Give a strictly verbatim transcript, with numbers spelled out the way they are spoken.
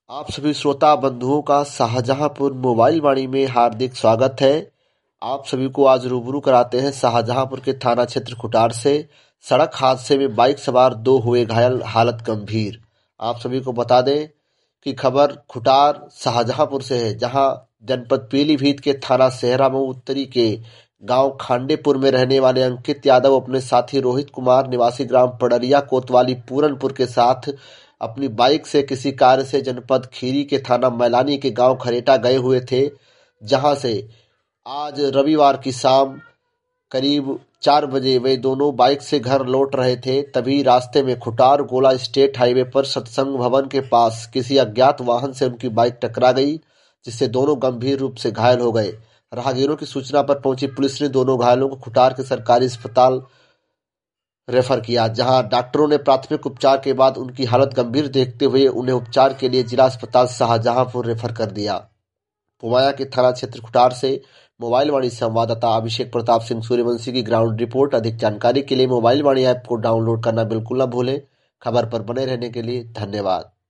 आप सभी श्रोता बंधुओं का शाहजहांपुर मोबाइल वाणी में हार्दिक स्वागत है। आप सभी को आज रूबरू कराते हैं शाहजहांपुर के थाना क्षेत्र खुटार से। सड़क हादसे में बाइक सवार दो हुए घायल, हालत गंभीर। आप सभी को बता दें कि खबर खुटार शाहजहांपुर से है, जहां जनपद पीलीभीत के थाना सेहरा में उत्तरी के गांव खांडेपुर में रहने वाले अंकित यादव अपने साथी रोहित कुमार निवासी ग्राम पडरिया कोतवाली पूरनपुर के साथ अपनी बाइक से किसी कार्य से जनपद खीरी के थाना मैलानी के गांव खरेटा गए हुए थे, जहां से आज रविवार की शाम करीब चार बजे वे दोनों बाइक से घर लौट रहे थे। तभी रास्ते में खुटार गोला स्टेट हाईवे पर सत्संग भवन के पास किसी अज्ञात वाहन से उनकी बाइक टकरा गई, जिससे दोनों गंभीर रूप से घायल हो गए। राहगीरों की सूचना पर पहुंची पुलिस ने दोनों घायलों को खुटार के सरकारी अस्पताल रेफर किया, जहां डॉक्टरों ने प्राथमिक उपचार के बाद उनकी हालत गंभीर देखते हुए उन्हें उपचार के लिए जिला अस्पताल शाहजहांपुर रेफर कर दिया। पुवाया के थाना क्षेत्र खुटार से मोबाइल वाणी संवाददाता अभिषेक प्रताप सिंह सूर्यवंशी की ग्राउंड रिपोर्ट। अधिक जानकारी के लिए मोबाइल वाणी ऐप को डाउनलोड करना बिल्कुल न भूलें। खबर पर बने रहने के लिए धन्यवाद।